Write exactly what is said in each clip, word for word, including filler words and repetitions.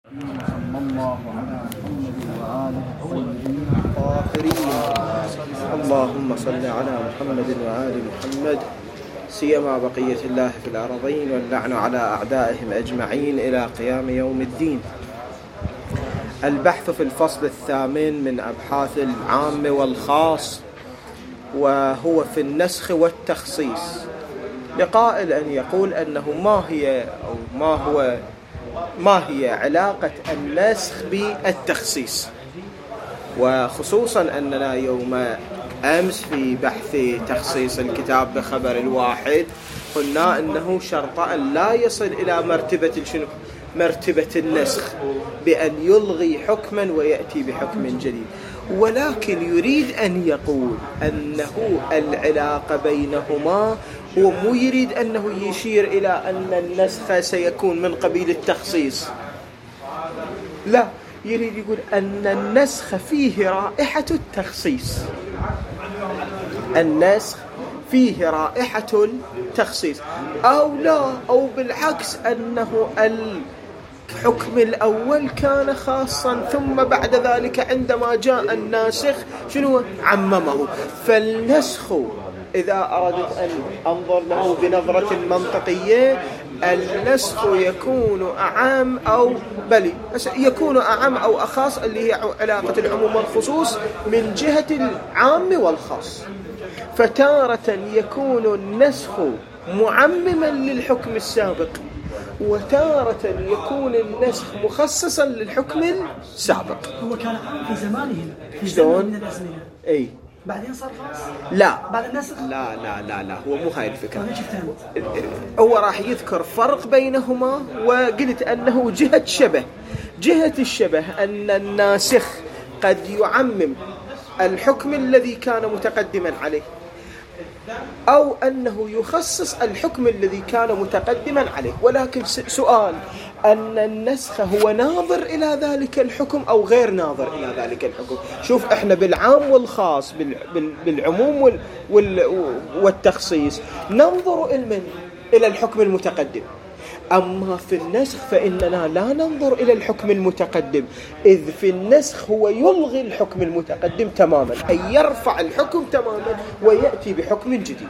صلى الله على محمد وآله الطيبين الطاهرين. اللهم صل على محمد وآل محمد سيما بقية الله في الأرضين، واللعن على أعدائهم أجمعين إلى قيام يوم الدين. البحث في الفصل الثامن من أبحاث العام والخاص، وهو في النسخ والتخصيص. لقائل أن يقول أنه ما هي أو ما هو ما هي علاقة النسخ بالتخصيص، وخصوصا أننا يوم أمس في بحث تخصيص الكتاب بخبر الواحد قلنا أنه شرط أن لا يصل إلى مرتبة شنو؟ مرتبة النسخ، بأن يلغي حكما ويأتي بحكم جديد، ولكن يريد أن يقول أنه العلاقة بينهما هو مو يريد أنه يشير إلى أن النسخ سيكون من قبيل التخصيص، لا، يريد يقول أن النسخ فيه رائحة التخصيص، النسخ فيه رائحة التخصيص، أو لا، أو بالعكس أنه الحكم الأول كان خاصا ثم بعد ذلك عندما جاء الناسخ شنو عممه. فالنسخ إذا أردت أن أنظر له بنظرة منطقية، النسخ يكون أعم أو بل يكون أعم أو أخص، اللي هي علاقة العموم والخصوص من جهة العام والخاص. فتارة يكون النسخ معمما للحكم السابق، وتارة يكون النسخ مخصصا للحكم السابق. هو كان عام في زمانه في زمن من الأزمنة، أي بعدين صار خاص. لا بعد النسخ لا لا لا لا هو مو هاي الفكرة. طيب هو راح يذكر فرق بينهما، وقلت أنه جهة شبه. جهة الشبه أن الناسخ قد يعمم الحكم الذي كان متقدما عليه، أو أنه يخصص الحكم الذي كان متقدما عليه. ولكن سؤال، أن النسخ هو ناظر إلى ذلك الحكم أو غير ناظر إلى ذلك الحكم؟ شوف، إحنا بالعام والخاص، بالعموم والتخصيص ننظر إلى الحكم المتقدم، أما في النسخ فإننا لا ننظر إلى الحكم المتقدم، إذ في النسخ هو يلغي الحكم المتقدم تماما، أي يرفع الحكم تماما ويأتي بحكم جديد.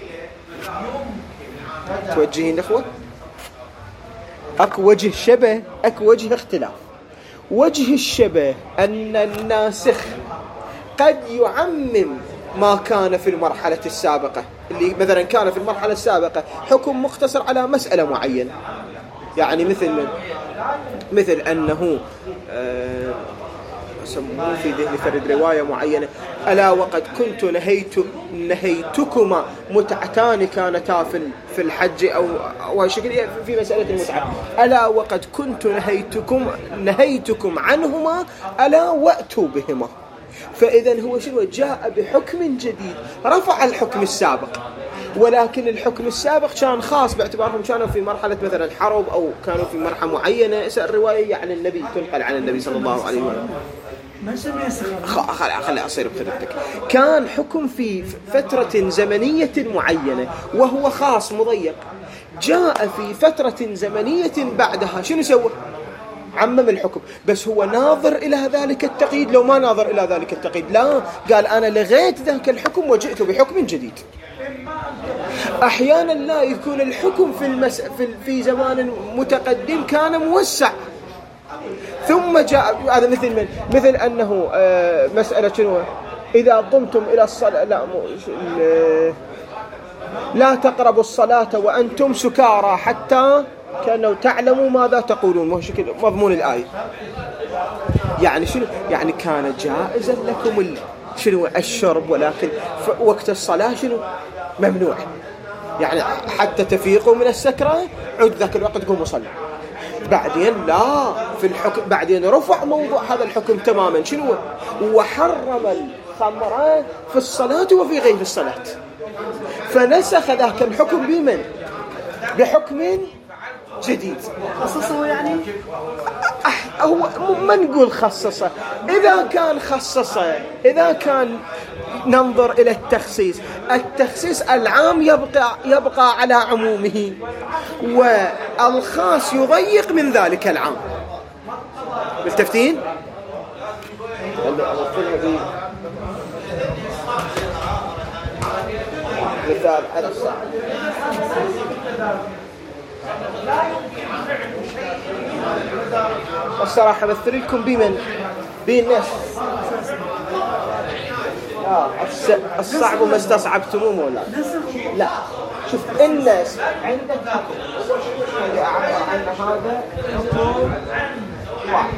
توجهين أخوة؟ أكو وجه شبه، أكو وجه اختلاف. وجه الشبه أن الناسخ قد يعمم ما كان في المرحلة السابقة، اللي مثلا كان في المرحلة السابقة حكم مختصر على مسألة معينة، يعني مثل مثل أنه آه سموه في ذهن فرد رواية معينة: ألا وقد كنت نهيت نهيتكما متعتان كانتا في في الحج، أو أو شكل في مسألة المتعة، ألا وقد كنت نهيتكم نهيتكم عنهما ألا وأتوا بهما. فإذا هو شنو؟ جاء بحكم جديد رفع الحكم السابق، ولكن الحكم السابق كان خاص باعتبارهم كانوا في مرحلة مثلا حرب أو كانوا في مرحلة معينة. الرواية عن النبي تنقل عن النبي صلى الله عليه وسلم. ما سمي سخر خلي خلي أصير بخدمتك. كان حكم في فترة زمنية معينة وهو خاص مضيق، جاء في فترة زمنية بعدها شنو سوى؟ عمم الحكم، بس هو ناظر إلى ذلك التقييد. لو ما ناظر إلى ذلك التقييد لا، قال أنا لغيت ذاك الحكم وجئت بحكم جديد. أحيانا لا يكون الحكم في المس... في في زمان متقدم كان موسع، ثم جاء هذا مثل من مثل أنه آه مسألة شنو؟ إذا قمتم إلى الصلاة لا مو... لا تقربوا الصلاة وأنتم سكارى حتى كأنه تعلموا ماذا تقولون. مو شكل مضمون الآية. يعني شنو؟ يعني كان جائزا لكم ال... شنو الشرب، ولكن وقت الصلاة شنو ممنوع. يعني حتى تفيقوا من السكرة عد ذاك الوقت قوموا صلوا. بعدين لا، في الحكم بعدين رفع موضوع هذا الحكم تماما شنو؟ وحرم الخمر في الصلاة وفي غير الصلاة. فنسخ ذاك الحكم بمن؟ بحكم جديد. خصصه يعني هو ما نقول خصصه. إذا كان خصصه، إذا كان ننظر إلى التخصيص، التخصيص العام يبقى يبقى على عمومه، والخاص يضيق من ذلك العام. ملتفتين؟ مثال على الصعب. الصراحة مثل لكم بمن؟ بالناس. آه الصعب ما استصعبتموه ولا؟ لا. شوف الناس عندك حكم. اللي أعبر عن هذا حكم واحد.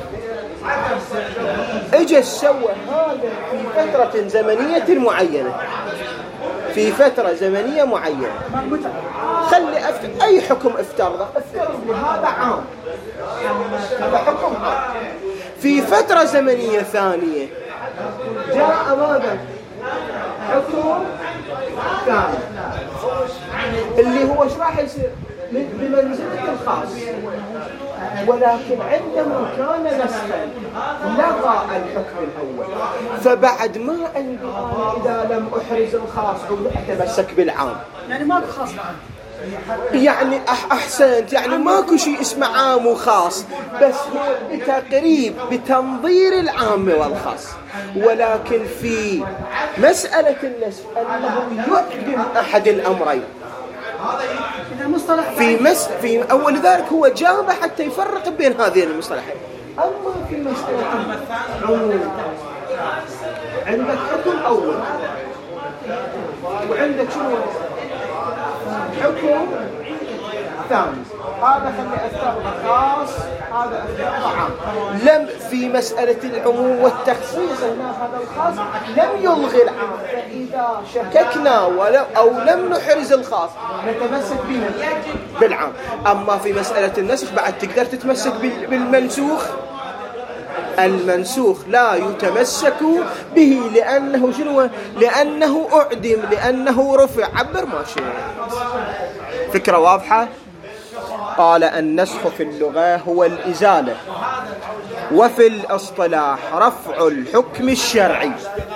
اجى سوى هذا في فترة زمنية معينة. في فترة زمنية معينة. خلي أفت... أي حكم افترضه افترض هذا عام. هذا حكم عام. في فترة زمنية ثانية جاء ماذا؟ حكم ثاني اللي هو ايش راح يصير؟ بمنزلة الخاص. ولكن عندما كان نسخا لغى الحكم الأول. فبعد ما عندي إذا لم أحرز الخاص أتمسك بالعام. يعني ماكو خاص بعد. يعني أحسنت، يعني ماكو شيء اسمه عام وخاص، بس هو بتقريب بتنظير العام والخاص. ولكن في مسألة النسخ أنه يقدم أحد الأمرين. في مس في أول ذلك هو جاب حتى يفرق بين هذين المصطلحين. أما في مسألة عموم عندك حكم أول وعندك شنو حكم ثاني. هذا خلي أفترض خاص، هذا أفترض عام. لم في مسألة العموم والتخصيص هنا هذا الخاص لم يلغي العام. فإذا شككنا ولو أو لم نحرز الخاص نتمسك به بالعام. أما في مسألة النسخ بعد تقدر تتمسك بالمنسوخ. المنسوخ لا يتمسك به لأنه شنو؟ لأنه أعدم، لأنه رفع. عبر ما شئت. فكرة واضحة؟ قال النسخ في اللغة هو الإزالة، وفي الاصطلاح رفع الحكم الشرعي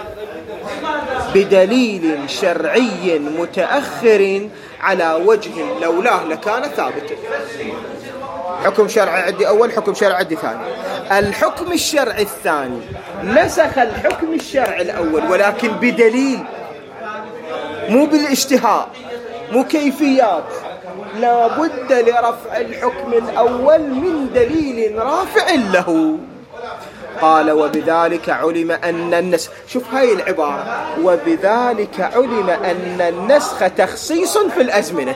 بدليل شرعي متأخر على وجه لولاه لكان ثابتا. حكم شرعي عندي أول، حكم شرعي عندي ثاني. الحكم الشرعي الثاني نسخ الحكم الشرعي الأول ولكن بدليل، مو بالاشتهاء، مو كيفيات. لا بد لرفع الحكم الأول من دليل رافع له. قال وبذلك علم أن النسخ، شوف هاي العبارة، وبذلك علم أن النسخ تخصيص في الأزمنة.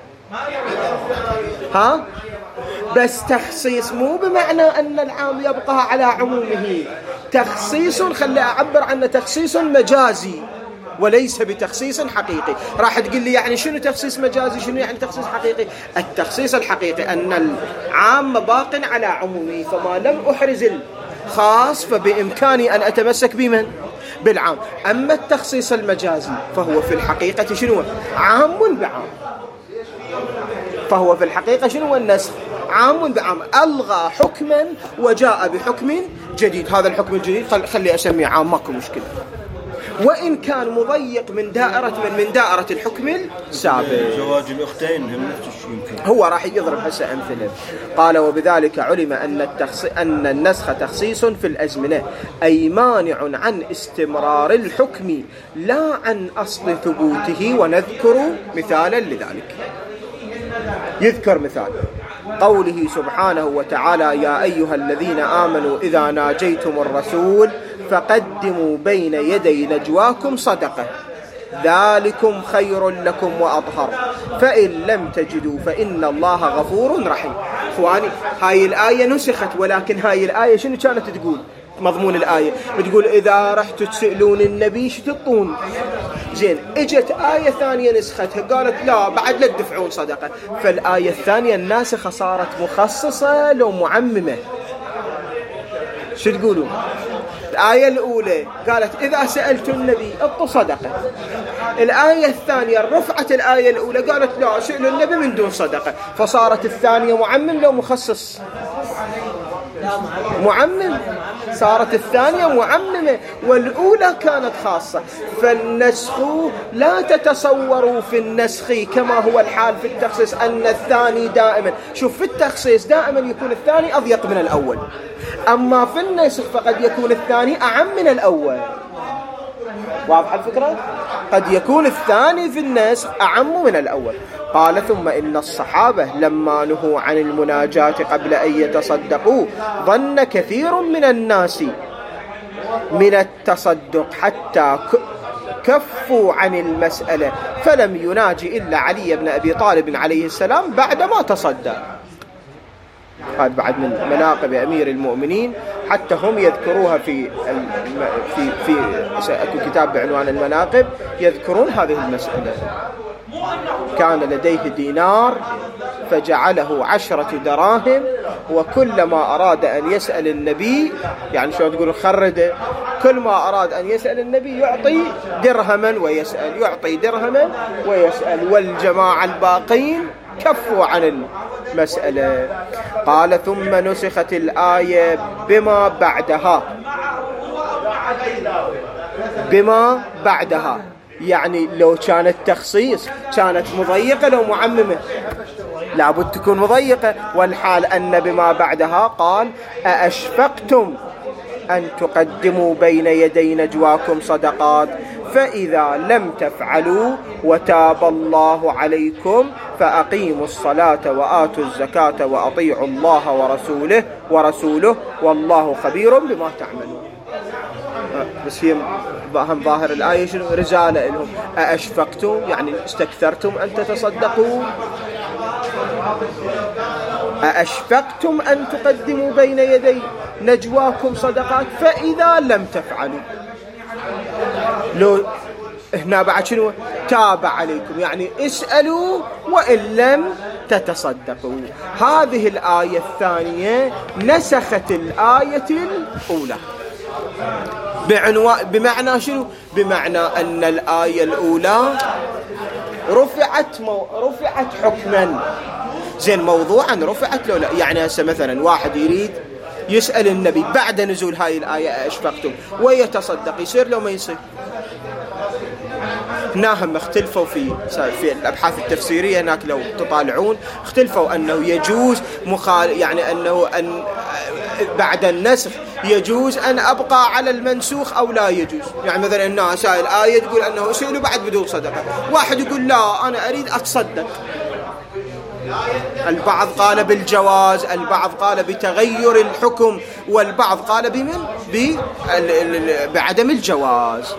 ها؟ بس تخصيص مو بمعنى أن العام يبقى على عمومه. تخصيص خلي أعبر عنه تخصيص مجازي وليس بتخصيص حقيقي. راح تقول لي يعني شنو تخصيص مجازي، شنو يعني تخصيص حقيقي؟ التخصيص الحقيقي أن العام باق على عمومه، فما لم أحرز الخاص فبإمكاني أن أتمسك بمن؟ بالعام. أما التخصيص المجازي فهو في الحقيقة شنو؟ عام بعام. فهو في الحقيقة شنو النسخ؟ عام بعام. ألغى حكما وجاء بحكم جديد. هذا الحكم الجديد خلي أسميه عام، ماكو مشكلة، وإن كان مضيق من دائرة من من دائرة الحكم السابق. زواج الأختين هم نفس الشيء يمكن. هو راح يضرب هسه أمثلة. قال وبذلك علم أن التخص... أن النسخ تخصيص في الأزمنة، أي مانع عن استمرار الحكم لا عن أصل ثبوته. ونذكر مثالا لذلك. يذكر مثال قوله سبحانه وتعالى يا أيها الذين آمنوا إذا ناجيتم الرسول فقدموا بين يدي نجواكم صدقة ذلكم خير لكم وأطهر فإن لم تجدوا فإن الله غفور رحيم. إخواني هاي الآية نسخت، ولكن هاي الآية شنو كانت تقول؟ مضمون الآية بتقول إذا رحتوا تسألون النبي شو تطون. زين اجت آية ثانية نسختها قالت لا بعد لا تدفعون صدقة. فالآية الثانية الناسخة صارت مخصصة لو معممة. شو تقولون؟ الآية الأولى قالت إذا سألتوا النبي اعطوا صدقة. الآية الثانية رفعت الآية الأولى قالت لا سألوا النبي من دون صدقة. فصارت الثانية معمم لو مخصص. معمم، صارت الثانية معممة والأولى كانت خاصة. فالنسخ لا تتصوروا في النسخ كما هو الحال في التخصيص أن الثاني دائما، شوف في التخصيص دائما يكون الثاني أضيق من الأول، أما في النسخ فقد يكون الثاني أعم من الأول. واضح الفكرة؟ قد يكون الثاني في النسخ أعم من الأول. قال ثم إن الصحابة لما نهوا عن المناجاة قبل أن يتصدقوا ظن كثير من الناس من التصدق حتى كفوا عن المسألة فلم يناجي إلا علي بن أبي طالب عليه السلام بعدما تصدق. هذا بعد من مناقب أمير المؤمنين، حتى هم يذكروها في في في في كتاب بعنوان المناقب، يذكرون هذه المسألة. كان لديه دينار فجعله عشرة دراهم، وكلما أراد أن يسأل النبي، يعني شو تقول خرده، كل ما أراد أن يسأل النبي يعطي درهما ويسأل، يعطي درهما ويسأل، والجماعة الباقين كفوا عن المسألة. قال ثم نسخت الآية بما بعدها، بما بعدها يعني لو كانت تخصيص كانت مضيقة، لو معممة لابد تكون مضيقة، والحال أن بما بعدها قال أأشفقتم أن تقدموا بين يدي نجواكم صدقات فإذا لم تفعلوا وتاب الله عليكم فأقيموا الصلاة وآتوا الزكاة وأطيعوا الله ورسوله ورسوله والله خبير بما تعملون. بس هي هم ظاهر الآية شنو؟ رسالة لهم. أأشفقتم يعني استكثرتم أن تتصدقوا، أأشفقتم أن تقدموا بين يدي نجواكم صدقات فإذا لم تفعلوا. لو هنا بعد شنو؟ تاب عليكم يعني اسألوا وإن لم تتصدقوا. هذه الآية الثانية نسخت الآية الأولى بعنوان، بمعنى شنو؟ بمعنى أن الآية الأولى رفعت مو... رفعت حكما، زين موضوعا رفعت لو لا. يعني هسه مثلا واحد يريد يسأل النبي بعد نزول هاي الآية أشفقتم ويتصدق، يصير لو ما يصير؟ هنا هم اختلفوا في في الأبحاث التفسيرية، هناك لو تطالعون اختلفوا أنه يجوز مخال يعني أنه أن بعد النسخ يجوز أن أبقى على المنسوخ أو لا يجوز. يعني مثلا الناس هاي الآية تقول أنه سئلوا بعد بدون صدقة، واحد يقول لا أنا أريد أتصدق. البعض قال بالجواز، البعض قال بتغير الحكم، والبعض قال بمن بعدم الجواز.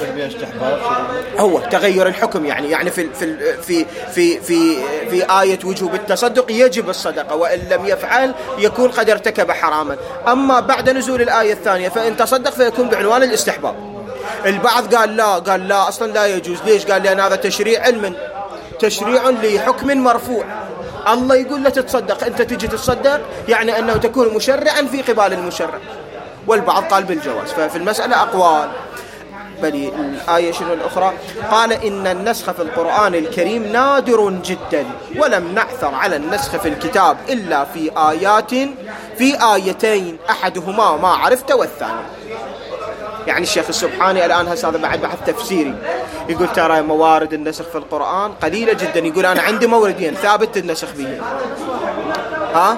هو تغير الحكم يعني يعني في في في في في, في آية وجوب التصدق يجب الصدقة، وإن لم يفعل يكون قد ارتكب حراما. أما بعد نزول الآية الثانية فإن تصدق فيكون بعنوان الاستحباب. البعض قال لا، قال لا أصلا لا يجوز. ليش؟ قال لأن هذا تشريع علم، تشريع لحكم مرفوع. الله يقول لا تتصدق، أنت تجي تتصدق يعني أنه تكون مشرعا في قبال المشرع. والبعض قال بالجواز. ففي المسألة أقوال. بل الآية شنو الأخرى؟ قال إن النسخ في القرآن الكريم نادر جدا، ولم نعثر على النسخ في الكتاب إلا في آيات في آيتين أحدهما ما عرفت والثاني. يعني الشيخ السبحاني الآن هذا بعد بحث تفسيري يقول ترى موارد النسخ في القرآن قليلة جدا. يقول أنا عندي موردين ثابت النسخ به، ها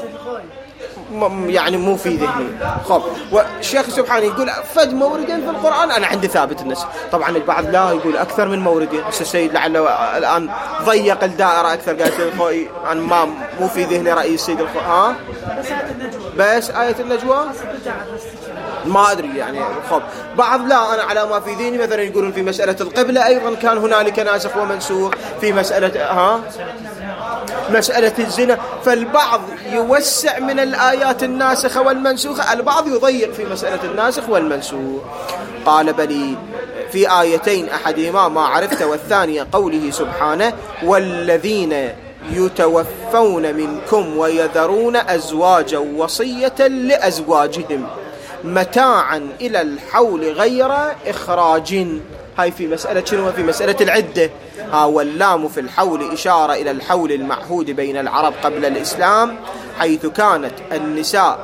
يعني مو في ذهني. خب والشيخ السبحاني يقول فد موردين في القرآن أنا عندي ثابت النسخ. طبعا البعض لا يقول أكثر من موردين. السيد لعله الآن ضيق الدائرة أكثر، قال سيد الخوي أنا ما مو في ذهني رأي السيد الخوي. ها بس آية النجوى ما أدري يعني. خب بعض لا أنا على ما في ذهني مثلا يقولون في مسألة القبلة أيضا كان هنالك ناسخ ومنسوخ، في مسألة ها مسألة الزنا. فالبعض يوسع من الآيات الناسخة والمنسوخة، البعض يضيق في مسألة الناسخ والمنسوخ. قال بلي في آيتين أحدهما ما عرفت والثانية قوله سبحانه والذين يتوفون منكم ويذرون أزواجا وصية لأزواجهم متاعا إلى الحول غير إخراج. هاي في مسألة شنو؟ في مسألة العدة. ها واللام في الحول إشارة إلى الحول المعهود بين العرب قبل الإسلام، حيث كانت النساء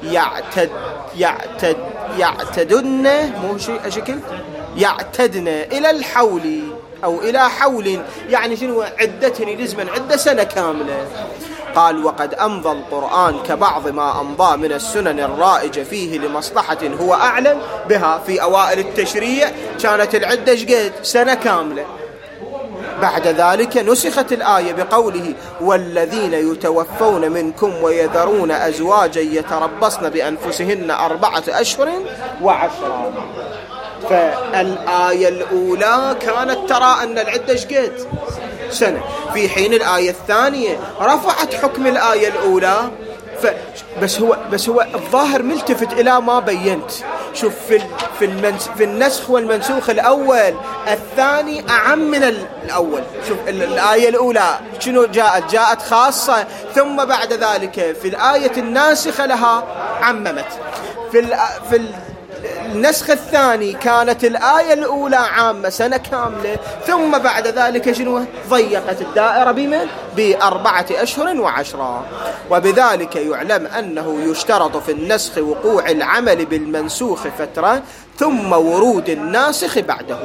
يعتد يعتد يعتدن مو شيء أشكل يعتدن إلى الحول أو إلى حول، يعني شنو عدتني لزمن عدة سنة كاملة. قال وقد أمضى القرآن كبعض ما أمضى من السنن الرائجة فيه لمصلحة هو أعلم بها. في أوائل التشريع كانت العدة شقد سنة كاملة، بعد ذلك نسخت الآية بقوله والذين يتوفون منكم ويذرون أزواجا يتربصن بأنفسهن أربعة أشهر وعشرة. فالآية الأولى كانت ترى أن العدة شقد سنة، في حين الآية الثانية رفعت حكم الآية الأولى. ف بس هو بس هو الظاهر ملتفت إلى ما بينت. شوف في في المنس في النسخ والمنسوخ الأول الثاني أعم من الأول. شوف الآية الأولى شنو جاءت جاءت خاصة، ثم بعد ذلك في الآية الناسخة لها عممت. في ال في ال النسخ الثاني كانت الآية الأولى عامة سنة كاملة، ثم بعد ذلك شنو ضيقت الدائرة بمن بأربعة أشهر وعشرة. وبذلك يعلم أنه يشترط في النسخ وقوع العمل بالمنسوخ فترة ثم ورود الناسخ بعده.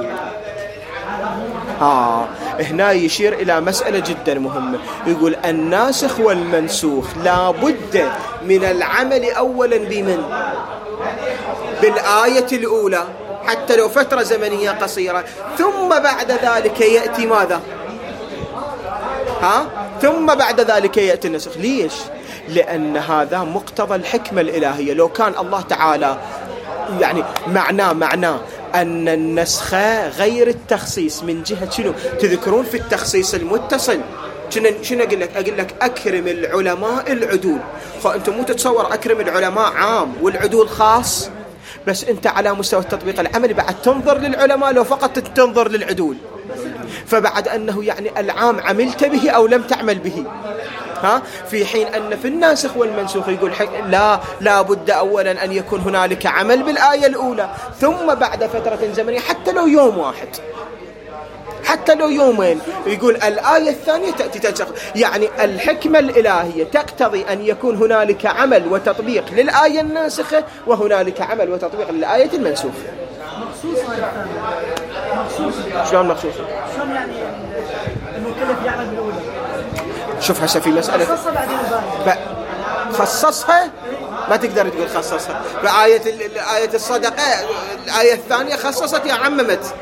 ها هنا يشير إلى مسألة جدا مهمة، يقول الناسخ والمنسوخ لا بد من العمل أولا بمن بالآية الأولى حتى لو فترة زمنية قصيرة، ثم بعد ذلك يأتي ماذا؟ ها؟ ثم بعد ذلك يأتي النسخ. ليش؟ لأن هذا مقتضى الحكمة الإلهية. لو كان الله تعالى يعني معناه معناه أن النسخ غير التخصيص من جهة شنو؟ تذكرون في التخصيص المتصل شنو أقول لك؟ أقول لك أكرم العلماء العدول. فأنت مو تتصور أكرم العلماء عام والعدول خاص، بس أنت على مستوى التطبيق العملي بعد تنظر للعلماء لو فقط تنظر للعدول. فبعد أنه يعني العام عملت به أو لم تعمل به. ها؟ في حين أن في الناسخ والمنسوخ يقول لا لا بد أولا أن يكون هنالك عمل بالآية الأولى، ثم بعد فترة زمنية حتى لو يوم واحد حتى لو يومين يقول الآية الثانية تأتي تنسخ. يعني الحكمة الإلهية تقتضي أن يكون هنالك عمل وتطبيق للآية الناسخة وهنالك عمل وتطبيق للآية المنسوخة. مخصوصة مخصوصة شلون مخصوصة؟ شلون يعني المكلف يعمل بالأولى؟ شوف هسه في مسألة خصصها بعدين الباقي. خصصها ما تقدر تقول خصصها. بآية آية الصدقة الآية الثانية خصصت يا عممت.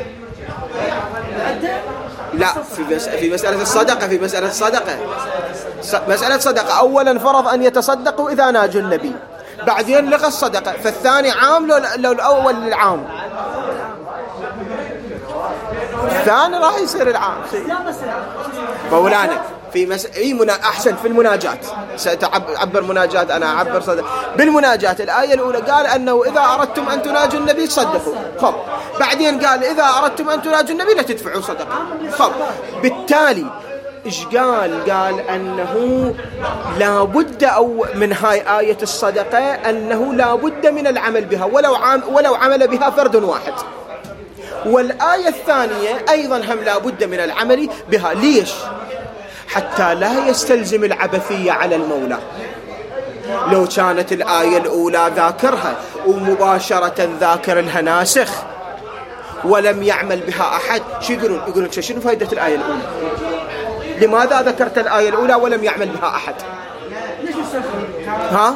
لا في في مسألة الصدقة في مسألة الصدقة مسألة صدقة أولا فرض أن يتصدقوا إذا ناجوا النبي، بعدين لغى الصدقة، فالثاني عام لو الأول للعام، الثاني راح يصير العام. مولانا في مس... إيه منا... أحسن في المناجات سأتعبر مناجات أنا أعبر صدق بالمناجات. الآية الأولى قال أنه إذا أردتم أن تناجوا النبي تصدقوا، خب بعدين قال إذا أردتم أن تناجوا النبي لا تدفعوا صدقة، خب بالتالي إيش قال؟ قال أنه لا بد أو من هاي آية الصدقة أنه لا بد من العمل بها ولو عام ولو عمل بها فرد واحد. والآية الثانية أيضا هم لا بد من العمل بها. ليش؟ حتى لا يستلزم العبثية على المولى. لو كانت الآية الأولى ذاكرها ومباشرة ذاكر لها ناسخ ولم يعمل بها أحد، شو يقولون؟ يقولون شنو فائدة الآية الأولى؟ لماذا ذكرت الآية الأولى ولم يعمل بها أحد؟ ليش نسخر؟ ها؟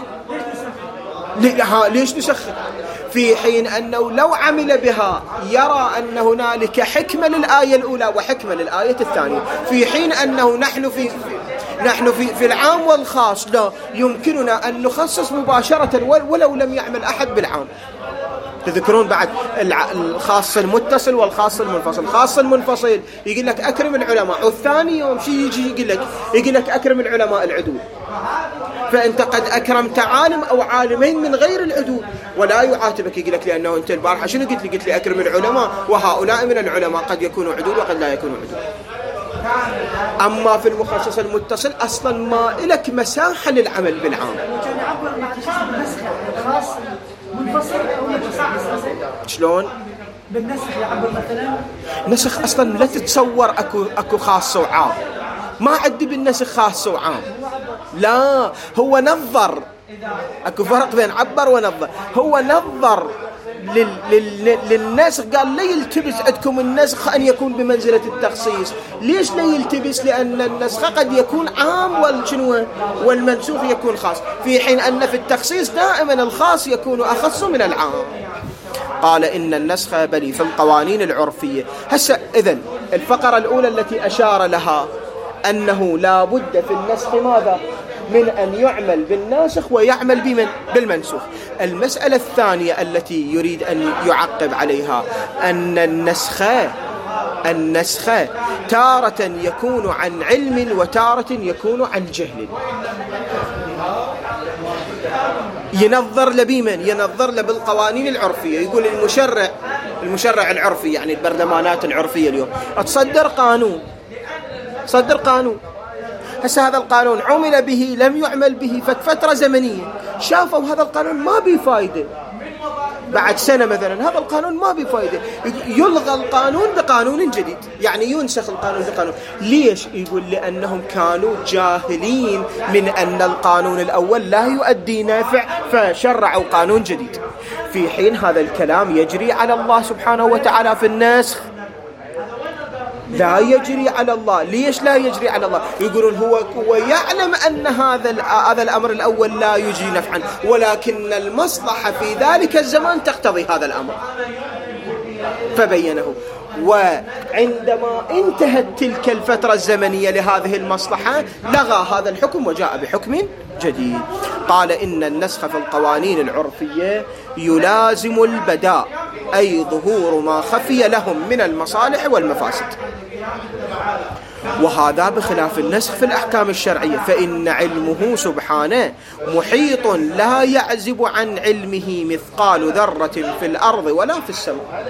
ليش نسخر؟ في حين أنه لو عمل بها يرى أن هنالك حكمة للآية الأولى وحكمة للآية الثانية، في حين أنه نحن في نحن في في العام والخاص لا يمكننا أن نخصص مباشرة ولو لم يعمل أحد بالعام. تذكرون بعد الخاص المتصل والخاص المنفصل. الخاص المنفصل يقول لك أكرم العلماء، والثاني يوم شيء يجي يقول لك يقول لك أكرم العلماء العدول، فأنت قد أكرمت عالم أو عالمين من غير العدول ولا يعاتبك. يقول لك لأنه أنت البارحة شنو قلت لي؟ قلت لي أكرم العلماء وهؤلاء من العلماء قد يكونوا عدول وقد لا يكونوا عدول. أما في المخصص المتصل أصلا ما لك مساحة للعمل بالعام. كان يعبر مع النسخ خاص منفصل أو متصل. شلون؟ بالنسخ يعبر مثلا نسخ أصلا لا تتصور أكو أكو خاص وعام، ما عندي بالنسخ خاص وعام، لا هو نظر اكو فرق بين عبر ونظر. هو نظر لل... لل... للنسخ، قال لا يلتبس عندكم النسخ أن يكون بمنزلة التخصيص. ليش لا يلتبس؟ لأن النسخ قد يكون عام والشنو والمنسوخ يكون خاص، في حين أن في التخصيص دائما الخاص يكون أخص من العام. قال إن النسخ بلي في القوانين العرفية. هسه إذن الفقرة الأولى التي أشار لها أنه لا بد في النسخ ماذا؟ من أن يعمل بالناسخ ويعمل بمن؟ بالمنسوخ. المسألة الثانية التي يريد أن يعقب عليها أن النسخ النسخ تارة يكون عن علم وتارة يكون عن جهل. ينظر لبيمن؟ ينظر له بالقوانين العرفية. يقول المشرع المشرع العرفي، يعني البرلمانات العرفية اليوم تصدر قانون صدر قانون هسه هذا القانون عمل به لم يعمل به فترة زمنية، شافوا هذا القانون ما به فايدة، بعد سنة مثلا هذا القانون ما به فايدة، يلغى القانون بقانون جديد، يعني ينسخ القانون بقانون. ليش؟ يقول لأنهم كانوا جاهلين من أن القانون الأول لا يؤدي نافع فشرعوا قانون جديد. في حين هذا الكلام يجري على الله سبحانه وتعالى في النسخ، لا يجري على الله. ليش لا يجري على الله؟ يقولون هو هو يعلم أن هذا هذا الأمر الأول لا يجري نفعا، ولكن المصلحة في ذلك الزمان تقتضي هذا الأمر فبينه. وعندما انتهت تلك الفترة الزمنية لهذه المصلحة لغى هذا الحكم وجاء بحكم جديد. قال إن النسخ في القوانين العرفية يلازم البداء، أي ظهور ما خفي لهم من المصالح والمفاسد، وهذا بخلاف النسخ في الأحكام الشرعية، فإن علمه سبحانه محيط لا يعزب عن علمه مثقال ذرة في الأرض ولا في السماء.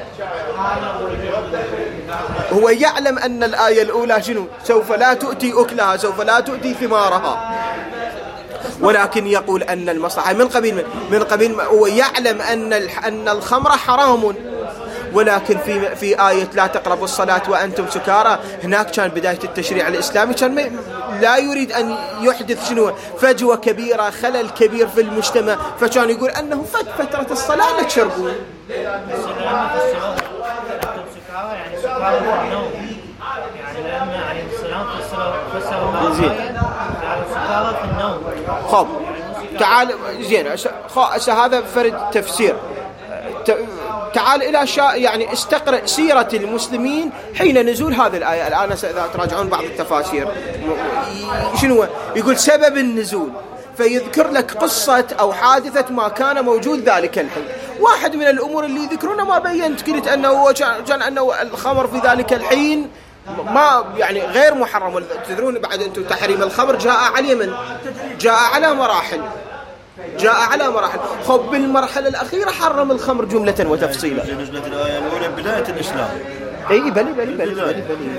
هو يعلم أن الآية الأولى شنو؟ سوف لا تؤتي أكلها، سوف لا تؤتي ثمارها، ولكن يقول أن المصلحة من قبيل من, من قبيل هو يعلم أن أن الخمر حرام، ولكن في في آية لا تقربوا الصلاة وأنتم سكارى، هناك كان بداية التشريع الإسلامي كان لا يريد أن يحدث شنو فجوة كبيرة، خلل كبير في المجتمع، فكان يقول أنه فت فترة الصلاة لا تشربون. زين خب تعال زين هذا فرد تفسير. تعال إلى شا يعني استقرأ سيرة المسلمين حين نزول هذه الآية. الآن إذا تراجعون بعض التفاسير شنو يقول سبب النزول، فيذكر لك قصة أو حادثة ما كان موجود ذلك الحين. واحد من الأمور اللي يذكرونه ما بينت، قلت أنه كان أنه الخمر في ذلك الحين ما يعني غير محرم. تدرون بعد أنتم تحريم الخمر جاء على من؟ جاء على مراحل جاء على مراحل. خب بالمرحلة الأخيرة حرم الخمر جملة وتفصيلا. نزلت الآية الأولى بداية الإسلام. أي بلي بلي بلي, بلي, بلي.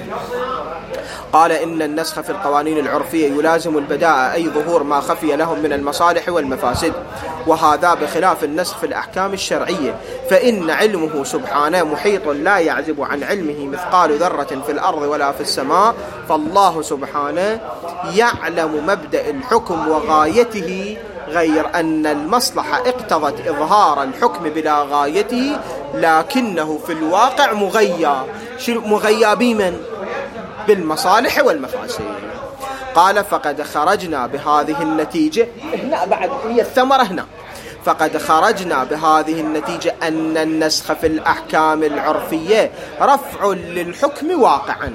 قال إن النسخ في القوانين العرفية يلازم البداء، أي ظهور ما خفي لهم من المصالح والمفاسد، وهذا بخلاف النسخ في الأحكام الشرعية، فإن علمه سبحانه محيط لا يعزب عن علمه مثقال ذرة في الأرض ولا في السماء. فالله سبحانه يعلم مبدأ الحكم وغايته، غير أن المصلحة اقتضت إظهار الحكم بلا غايته، لكنه في الواقع مغيى. مغيى بمن؟ بالمصالح والمفاسد. قال فقد خرجنا بهذه النتيجة، هنا بعد هي الثمرة هنا، فقد خرجنا بهذه النتيجة أن النسخ في الأحكام العرفية رفع للحكم واقعا.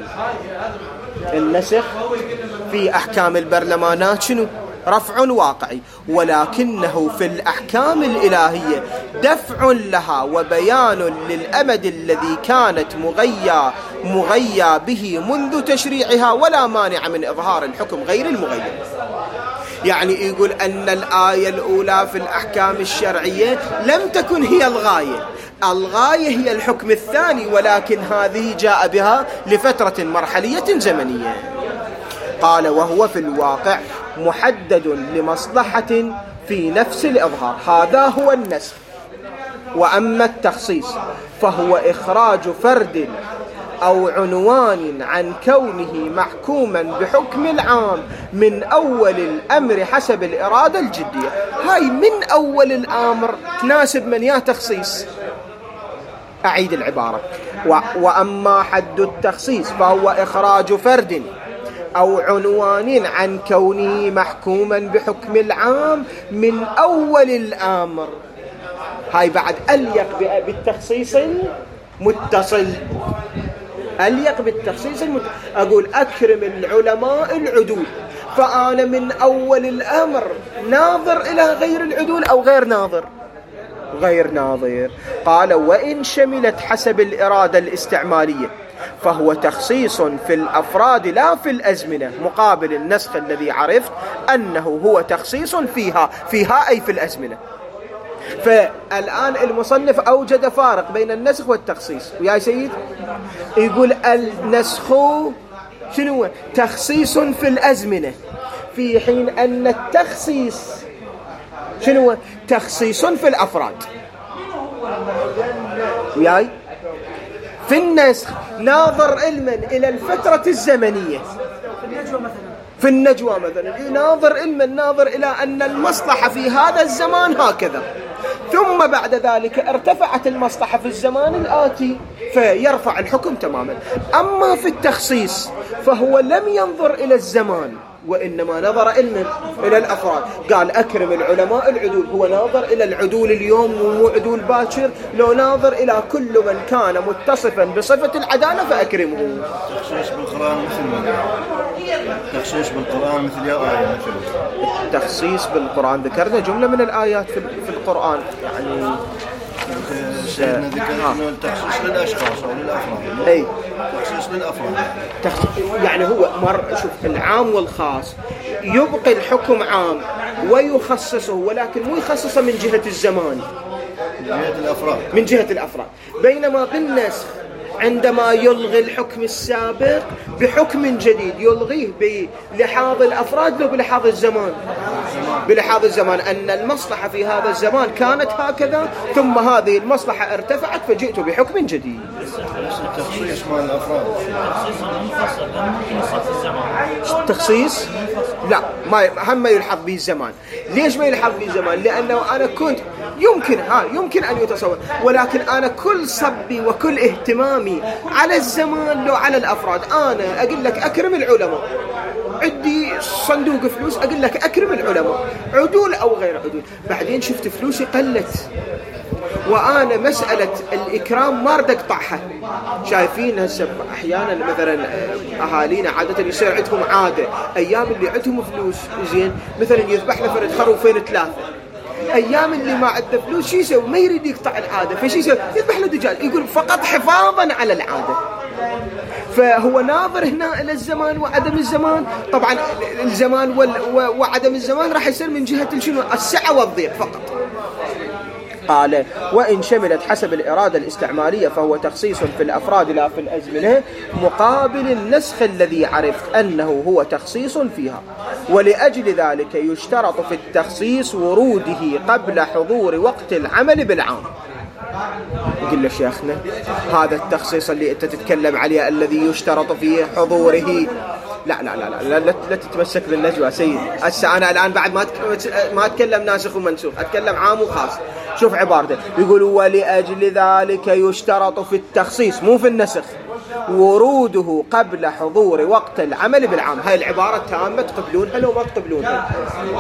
النسخ في أحكام البرلمانات شنو؟ رفع واقعي، ولكنه في الأحكام الإلهية دفع لها وبيان للأمد الذي كانت مغيى مغيى به منذ تشريعها، ولا مانع من إظهار الحكم غير المغير. يعني يقول أن الآية الأولى في الأحكام الشرعية لم تكن هي الغاية، الغاية هي الحكم الثاني، ولكن هذه جاء بها لفترة مرحلية زمنية. قال وهو في الواقع محدد لمصلحة في نفس الإظهار، هذا هو النسخ. وأما التخصيص فهو إخراج فرد أو عنوان عن كونه محكوما بحكم العام من أول الأمر حسب الإرادة الجدية. هاي من أول الأمر تناسب من يا تخصيص. أعيد العبارة: وأما حد التخصيص فهو إخراج فرد أو عنوان عن كونه محكوما بحكم العام من أول الأمر. هاي بعد أليق بالتخصيص المتصل، أليق بالتخصيص المتصل. أقول أكرم العلماء العدول، فأنا من أول الأمر ناظر إلى غير العدول أو غير ناظر؟ غير ناظر. قال: وإن شملت حسب الإرادة الاستعمالية فهو تخصيص في الأفراد لا في الأزمنة، مقابل النسخ الذي عرفت أنه هو تخصيص فيها، فيها أي في الأزمنة. فالآن المصنف أوجد فارق بين النسخ والتخصيص. ويا سيد يقول النسخ شنو؟ تخصيص في الأزمنة، في حين أن التخصيص شنو؟ تخصيص في الأفراد. وياي في النسخ ناظر علما إلى الفترة الزمنية، في النجوى مثلا ناظر علما ناظر إلى أن المصلحة في هذا الزمان هكذا، ثم بعد ذلك ارتفعت المصلحة في الزمان الآتي فيرفع الحكم تماما. أما في التخصيص فهو لم ينظر إلى الزمان وإنما نظر إلى إلى الأفراد. قال أكرم العلماء العدول، هو ناظر إلى العدول اليوم ومو عدول باكر، لو ناظر إلى كل من كان متصفا بصفة العدالة فأكرمه. تخصيص بالقرآن مثل ما تخصيص بالقرآن مثل يا آية مثل التخصيص بالقرآن ذكرنا جملة من الآيات في في القرآن، يعني سيدنا ذكر إنه التخصيص للأشخاص أو للأفراد. أي تخصيص للأفراد، يعني هو مر شوف العام والخاص يبقي الحكم عام ويخصصه، ولكن مو يخصصه من جهة الزمان، من جهة الأفراد، من جهة الأفراد. بينما بالنسخ عندما يلغي الحكم السابق بحكم جديد يلغيه بلحاظ الأفراد لو بلحاظ الزمان، بلحاظ الزمان أن المصلحة في هذا الزمان كانت هكذا ثم هذه المصلحة ارتفعت فجئت بحكم جديد. التخصيص مع الأفراد التخصيص لا ما هم ما يلحظ به الزمان. ليش ما يلحظ به الزمان؟ لأنه أنا كنت يمكن ها يمكن أن يتصور، ولكن أنا كل صبي وكل اهتمامي على الزمان لو على الأفراد. أنا أقول لك أكرم العلماء، عندي صندوق فلوس أقول لك أكرم العلماء عدول أو غير عدول، بعدين شفت فلوسي قلت وأنا مسألة الإكرام ما أريد أقطعها. شايفين هسه أحيانا مثلا أهالينا عادة يصير عندهم عادة أيام اللي عندهم فلوس زين مثلا يذبح له فرد خروفين ثلاثة، أيام اللي ما عنده فلوس شو يسوي؟ ما يريد يقطع العادة، فشي يسوي؟ يذبح له دجاج، يقول فقط حفاظا على العادة. فهو ناظر هنا إلى الزمان وعدم الزمان. طبعا الزمان وعدم الزمان راح يصير من جهة شنو؟ السعة والضيق فقط. قال: وإن شملت حسب الإرادة الاستعمالية فهو تخصيص في الأفراد لا في الأزمنة، مقابل النسخ الذي عرفت أنه هو تخصيص فيها. ولأجل ذلك يشترط في التخصيص وروده قبل حضور وقت العمل بالعام. يقول له شيخنا هذا التخصيص اللي أنت تتكلم عليه الذي يشترط فيه حضوره، لا لا لا لا لا, لا تتمسك بالنجوى سيد. هسه أنا الآن بعد ما ما أتكلم ناسخ ومنسوخ، أتكلم عام وخاص. شوف عبارته يقول: ولأجل ذلك يشترط في التخصيص مو في النسخ وروده قبل حضور وقت العمل بالعام. هاي العبارة تامة تقبلونها لو ما تقبلونها؟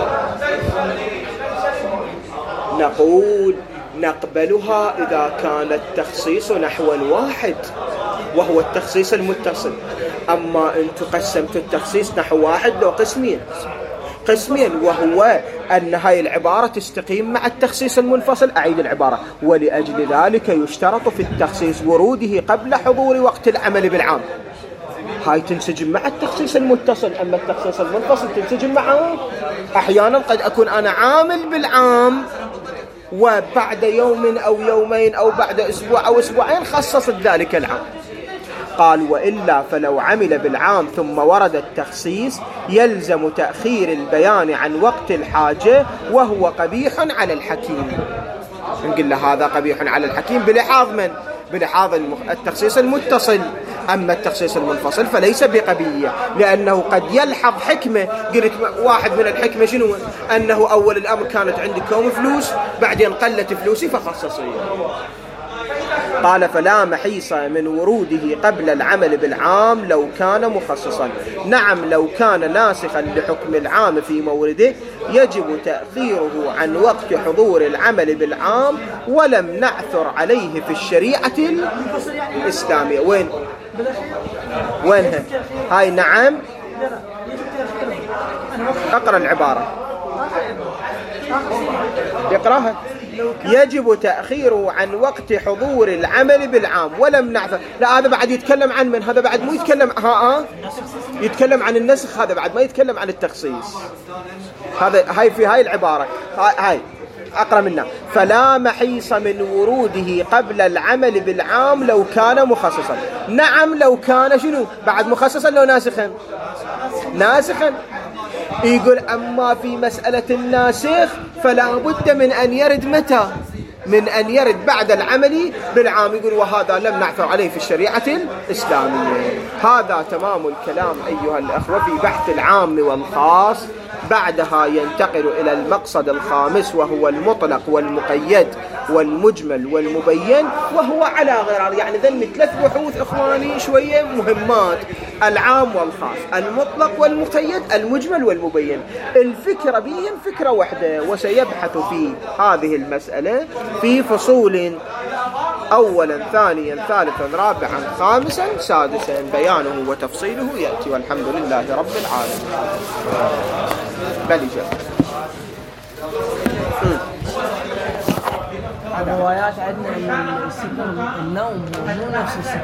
نقول نقبلها إذا كان التخصيص نحو واحد وهو التخصيص المتصل. أما إن تقسمت التخصيص نحو واحد لو قسمين قسمين وهو أن هاي العبارة تستقيم مع التخصيص المنفصل. أعيد العبارة: ولأجل ذلك يشترط في التخصيص وروده قبل حضور وقت العمل بالعام. هاي تنسجم مع التخصيص المتصل، أما التخصيص المنفصل تنسجم معه. أحيانا قد أكون أنا عامل بالعام وبعد يوم أو يومين أو بعد أسبوع أو أسبوعين خصصت ذلك العام. قال: وإلا فلو عمل بالعام ثم ورد التخصيص يلزم تأخير البيان عن وقت الحاجة، وهو قبيح على الحكيم. نقول له هذا قبيح على الحكيم بلحاظ من؟ بلحاظ التخصيص المتصل. أما التخصيص المنفصل فليس بقبية، لأنه قد يلحظ حكمة. قلت واحد من الحكمة شنو؟ أنه أول الأمر كانت عندي كوم فلوس، بعدين قلت فلوسي فخصصيه. قال فلا محيص من وروده قبل العمل بالعام لو كان مخصصا. نعم لو كان ناسخا لحكم العام في مورده يجب تأخيره عن وقت حضور العمل بالعام، ولم نعثر عليه في الشريعة الإسلامية. وين وينها هاي؟ نعم اقرأ العبارة، اقرأها. يجب تأخيره عن وقت حضور العمل بالعام ولم نعثر. لا هذا بعد يتكلم عن من؟ هذا بعد مو يتكلم ها ها يتكلم عن النسخ، هذا بعد ما يتكلم عن التخصيص. هذا هاي في هاي العبارة، هاي, هاي أقرأ منها. فلا محيص من وروده قبل العمل بالعام لو كان مخصصا. نعم لو كان شنو بعد مخصصا لو ناسخا؟ ناسخا. يقول أما في مسألة الناسخ فلا بد من أن يرد متى؟ من أن يرد بعد العمل بالعام. يقول وهذا لم نعثر عليه في الشريعة الإسلامية. هذا تمام الكلام أيها الأخوة في بحث العام والخاص. بعدها ينتقل إلى المقصد الخامس وهو المطلق والمقيد والمجمل والمبين، وهو على غرار. يعني ذني ثلاث بحوث إخواني شوية مهمات: العام والخاص، المطلق والمقيد، المجمل والمبين. الفكرة بهم فكرة واحدة، وسيبحث في هذه المسألة في فصول أولا ثانيا ثالثا رابعا خامسا سادسا، بيانه وتفصيله يأتي، والحمد لله رب العالمين. بل الروايات عندنا من النوم مو نفس السكون.